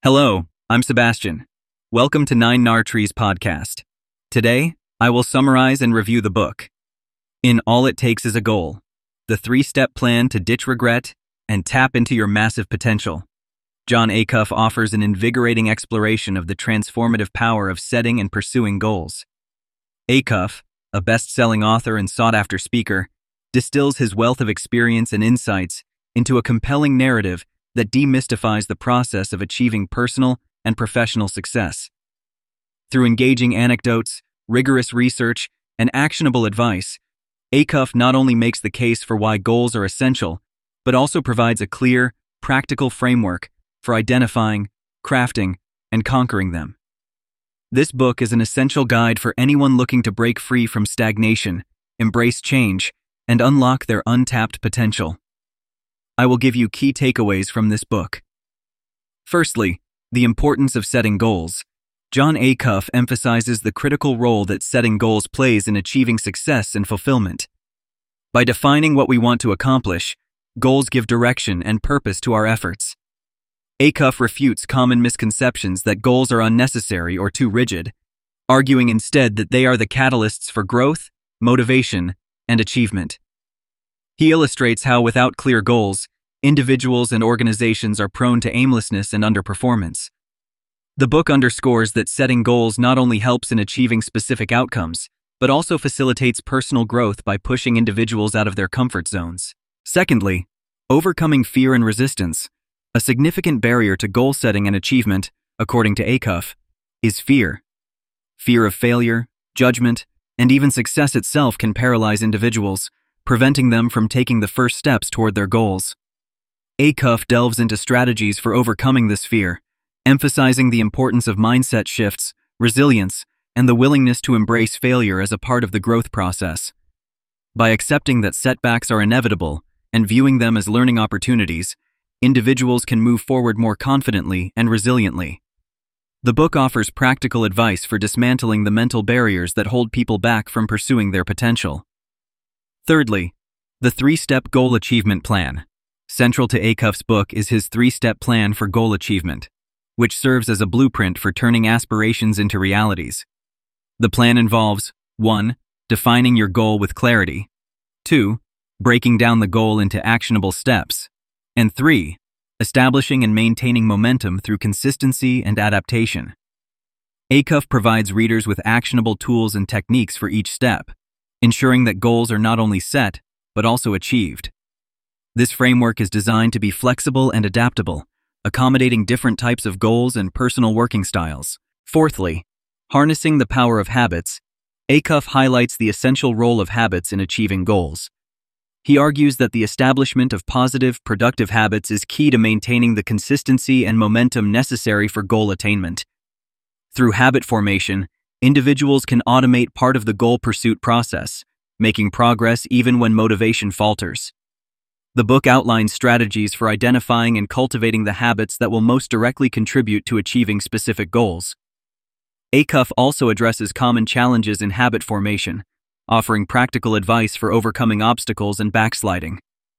Hello, I'm Sebastian. Welcome to Nine Nar Trees podcast. Today, I will summarize and review the book. In All It Takes Is a Goal, the three-step plan to ditch regret and tap into your massive potential. Jon Acuff offers an invigorating exploration of the transformative power of setting and pursuing goals. Acuff, a best-selling author and sought-after speaker, distills his wealth of experience and insights into a compelling narrative that demystifies the process of achieving personal and professional success. Through engaging anecdotes, rigorous research, and actionable advice, Acuff not only makes the case for why goals are essential, but also provides a clear, practical framework for identifying, crafting, and conquering them. This book is an essential guide for anyone looking to break free from stagnation, embrace change, and unlock their untapped potential. I will give you key takeaways from this book. Firstly, the importance of setting goals. Jon Acuff emphasizes the critical role that setting goals plays in achieving success and fulfillment. By defining what we want to accomplish, goals give direction and purpose to our efforts. Acuff refutes common misconceptions that goals are unnecessary or too rigid, arguing instead that they are the catalysts for growth, motivation, and achievement. He illustrates how, without clear goals, individuals and organizations are prone to aimlessness and underperformance. The book underscores that setting goals not only helps in achieving specific outcomes, but also facilitates personal growth by pushing individuals out of their comfort zones. Secondly, overcoming fear and resistance. A significant barrier to goal setting and achievement, according to Acuff, is fear. Fear of failure, judgment, and even success itself can paralyze individuals, preventing them from taking the first steps toward their goals. Acuff delves into strategies for overcoming this fear, emphasizing the importance of mindset shifts, resilience, and the willingness to embrace failure as a part of the growth process. By accepting that setbacks are inevitable and viewing them as learning opportunities, individuals can move forward more confidently and resiliently. The book offers practical advice for dismantling the mental barriers that hold people back from pursuing their potential. Thirdly, the three-step goal achievement plan. Central to Acuff's book is his three-step plan for goal achievement, which serves as a blueprint for turning aspirations into realities. The plan involves 1. Defining your goal with clarity, 2. Breaking down the goal into actionable steps, and 3. Establishing and maintaining momentum through consistency and adaptation. Acuff provides readers with actionable tools and techniques for each step, ensuring that goals are not only set, but also achieved. This framework is designed to be flexible and adaptable, accommodating different types of goals and personal working styles. Fourthly, harnessing the power of habits. Acuff highlights the essential role of habits in achieving goals. He argues that the establishment of positive, productive habits is key to maintaining the consistency and momentum necessary for goal attainment. Through habit formation, individuals can automate part of the goal pursuit process, making progress even when motivation falters. The book outlines strategies for identifying and cultivating the habits that will most directly contribute to achieving specific goals. Acuff also addresses common challenges in habit formation, offering practical advice for overcoming obstacles and backsliding.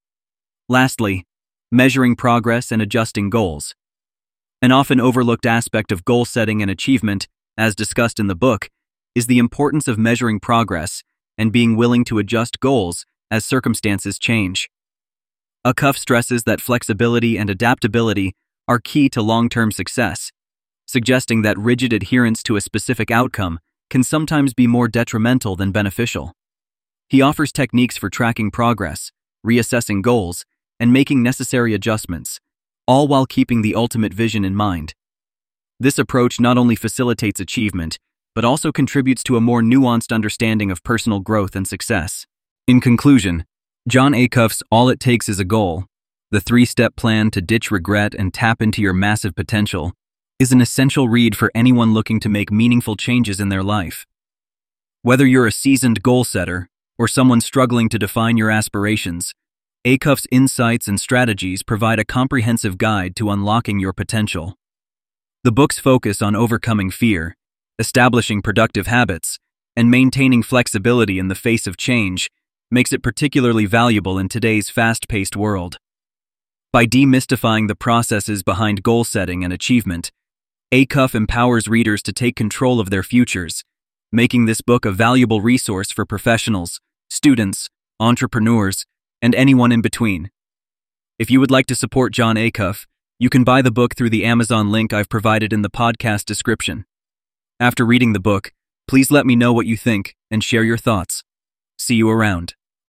Lastly, measuring progress and adjusting goals. An often overlooked aspect of goal setting and achievement, as discussed in the book, is the importance of measuring progress and being willing to adjust goals as circumstances change. Acuff stresses that flexibility and adaptability are key to long-term success, suggesting that rigid adherence to a specific outcome can sometimes be more detrimental than beneficial. He offers techniques for tracking progress, reassessing goals, and making necessary adjustments, all while keeping the ultimate vision in mind. This approach not only facilitates achievement, but also contributes to a more nuanced understanding of personal growth and success. In conclusion, Jon Acuff's All It Takes Is a Goal, the three-step plan to ditch regret and tap into your massive potential, is an essential read for anyone looking to make meaningful changes in their life. Whether you're a seasoned goal setter or someone struggling to define your aspirations, Acuff's insights and strategies provide a comprehensive guide to unlocking your potential. The book's focus on overcoming fear, establishing productive habits, and maintaining flexibility in the face of change makes it particularly valuable in today's fast-paced world. By demystifying the processes behind goal setting and achievement, Acuff empowers readers to take control of their futures, making this book a valuable resource for professionals, students, entrepreneurs, and anyone in between. If you would like to support Jon Acuff, you can buy the book through the Amazon link I've provided in the podcast description. After reading the book, please let me know what you think and share your thoughts. See you around.